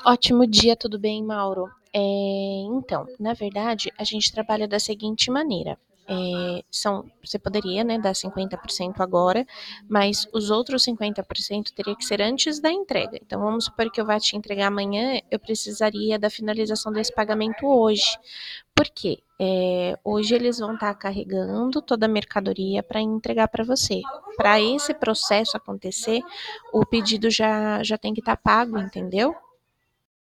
Ótimo dia, tudo bem, Mauro? Então, na verdade, a gente trabalha da seguinte maneira. Você poderia, né, dar 50% agora, mas os outros 50% teria que ser antes da entrega. Então, vamos supor que eu vá te entregar amanhã, eu precisaria da finalização desse pagamento hoje. Por quê? Hoje eles vão estar carregando toda a mercadoria para entregar para você. Para esse processo acontecer, o pedido já tem que estar pago, entendeu?